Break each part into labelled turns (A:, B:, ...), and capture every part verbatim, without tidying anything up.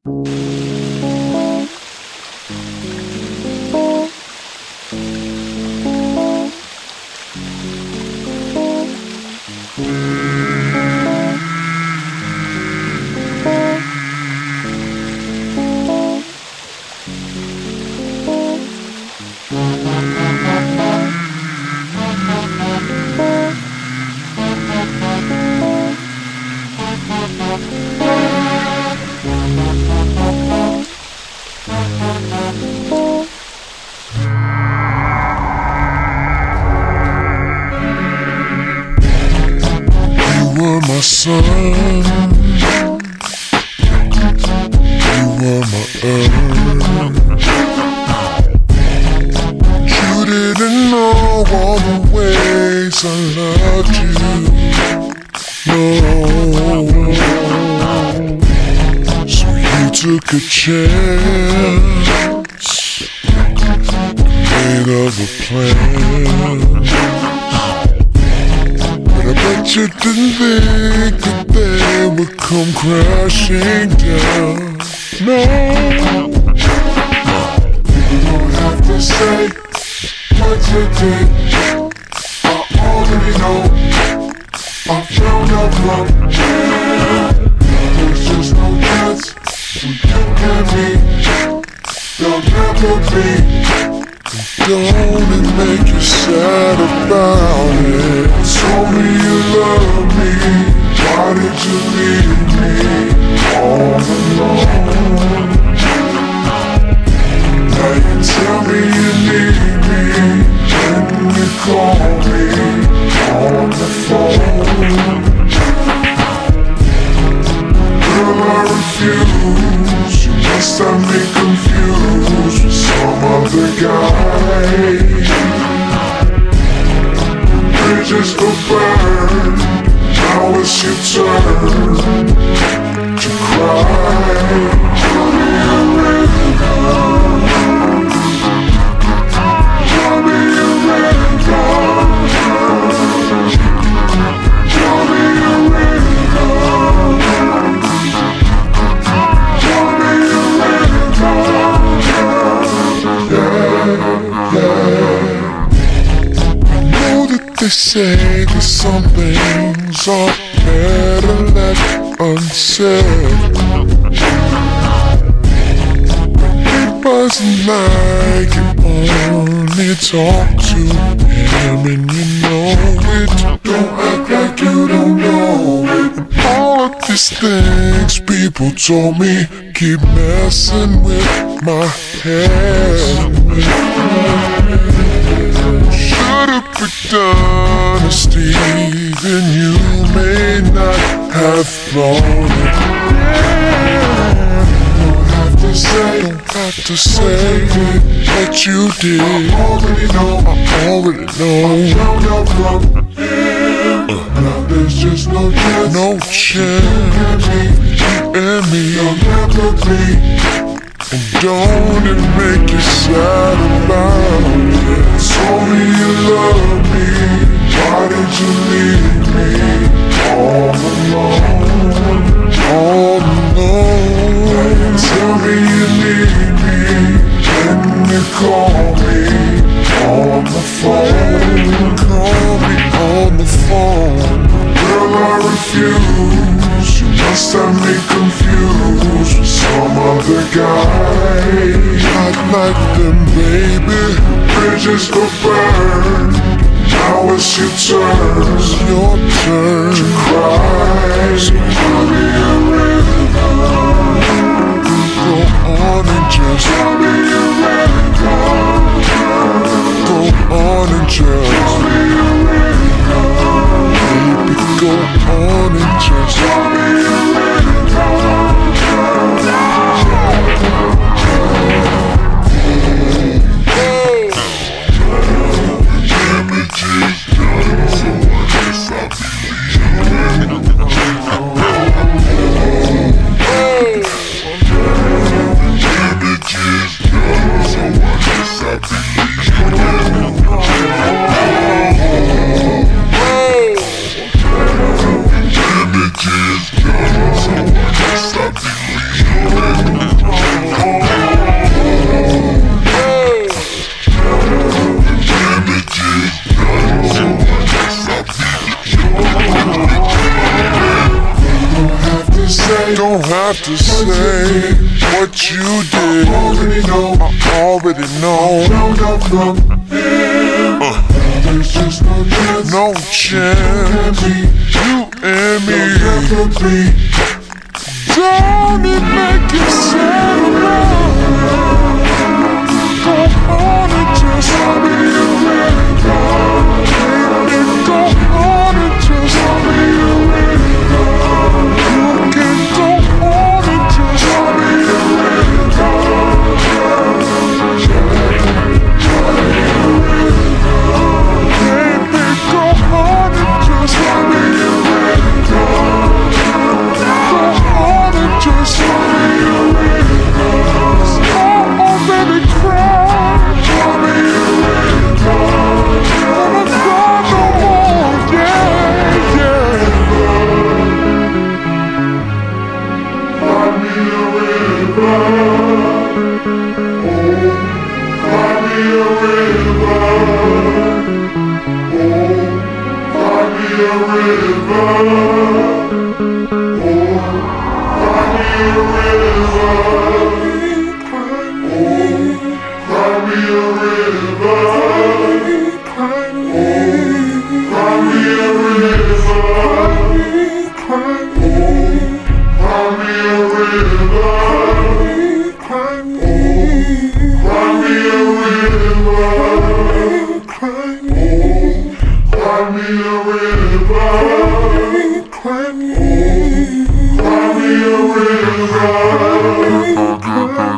A: Sun, you were my earth. You didn't know all the ways I loved you. No, so you took a chance, made of a plan. But I bet you didn't think that they would come crashing down. No, you don't have to say what you did. I already know. I found out from here. There's just no chance when you and me. There'll never be. Don't it make you sad about it? Told me you love me. Why did you leave me all alone? Now you tell me you need me when you call me on the phone. Girl, I refuse. You must have me confused with some other guy. Bridges are burned. Now it's your turn to cry. Tell me you're ready, girl. Tell me you're ready, girl. Tell me you're ready, girl. Tell me you're ready, girl. Yeah, yeah. I know that they say that some things are better left unsaid. It wasn't like you only talk to him and you know it. Don't act like you don't know it. All of these things people told me keep messing with my head. Should've picked honesty, then you may not have thrown it. Don't have to say, don't have to say what you did. I already know, I already know. I found out from him. Uh, now there's just no chance, no chance. You and me, you'll never be. And don't it make you sad about it? Told me you love me. Why did you leave me all alone? All alone. Tell me you need me when you call me on the phone. Call me on the phone. Girl, I refuse. You must have me confused with some other guy. Not like them, baby. Bridges are burned. Now it's your turn. It's your turn to cry. So tell me you're ready, girl. Go on and just tell me you're ready, girl. Go on and just tell me you're ready, girl. Baby, go on and just tell me you're ready, girl. Oh, got to say what you did. I already know, I already know. Found out from him. Uh. There's just no chance, no chance. You and me, you and me. Don't it make you sad enough? Go on and just tell me you really love. Go on and just tell me you really love. You can go on and just tell me you really love. Baby, go on and just tell me you really love. Go on and just tell me you really love. Oh, baby, cry. Tell me you really love. Gonna cry no more, yeah, yeah. Find me a river. Oh, find me a river. Oh, find me a river.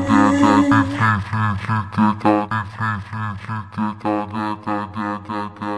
B: Thank you.